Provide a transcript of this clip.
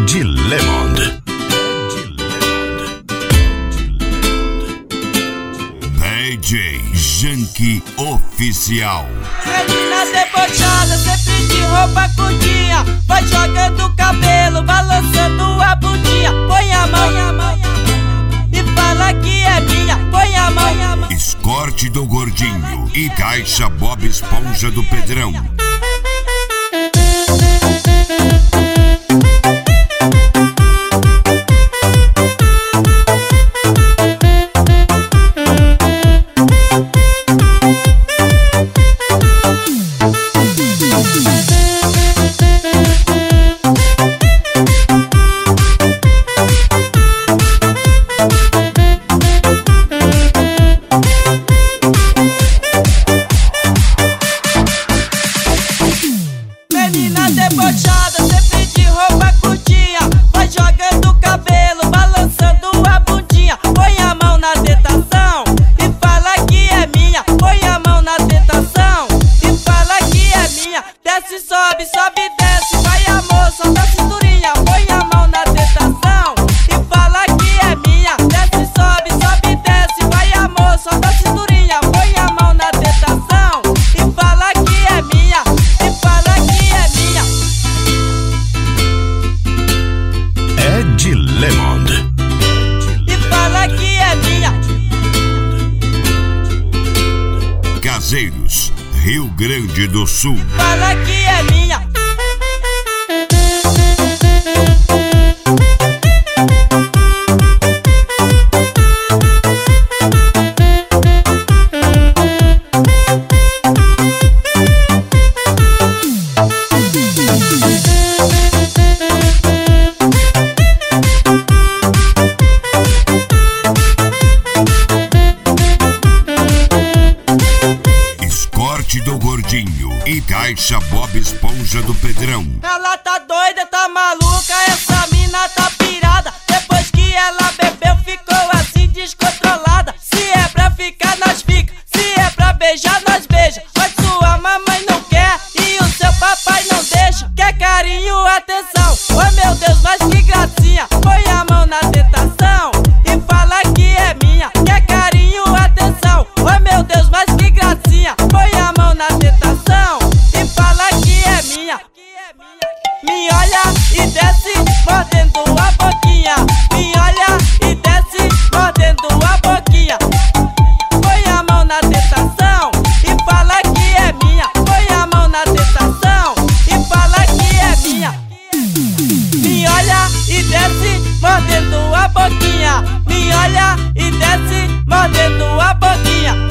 Ed Lemond. DJ Janky Oficial. Menina debochada, sempre de roupa curtinha, vai jogando o cabelo, balançando a bundinha. Põe a mão e fala que é minha. Põe a mão. Escorte do Gordinho e Caixa Bob Esponja do Pedrão. Menina debochada, sempre de roupa curtinha, vai jogando o cabelo, balançando a bundinha. Põe a mão na tentação e fala que é minha. Põe a mão na tentação e fala que é minha. Desce, sobe, sobe, desce, vai amor, solta a cinturinha. Põe a mão na tentação e fala que é minha. Desce, sobe, sobe, desce, vai amor, solta a cinturinha. Põe a mão na tentação e fala que é minha. E fala que é minha. Ed Lemond. E fala que é minha. Caseiros, Rio Grande do Sul. Fala que é minha. Escorte do Gordinho e Caixa Bob Esponja do Pedrão. Ela tá doida, tá maluca, essa mina tá pirada. Depois que ela bebeu, ficou assim descontrolada. Se é pra ficar, nós fica. Se é pra beijar, nós beija. Mas sua mamãe não quer e o seu papai não deixa. Quer carinho, atenção. Oh meu Deus, mas que gracinha. Põe a mão na tentação e fala que é minha. Quer carinho, atenção. Oh meu Deus, mas que gracinha. Põe a mão na tentação e fala que é minha. Me olha e desce, mordendo a boquinha. Me olha e desce, mordendo a boquinha. Põe a mão na tentação e fala que é minha. Põe a mão na tentação e fala que é minha. Me olha e desce, mordendo a boquinha. Me olha e desce, mordendo a boquinha.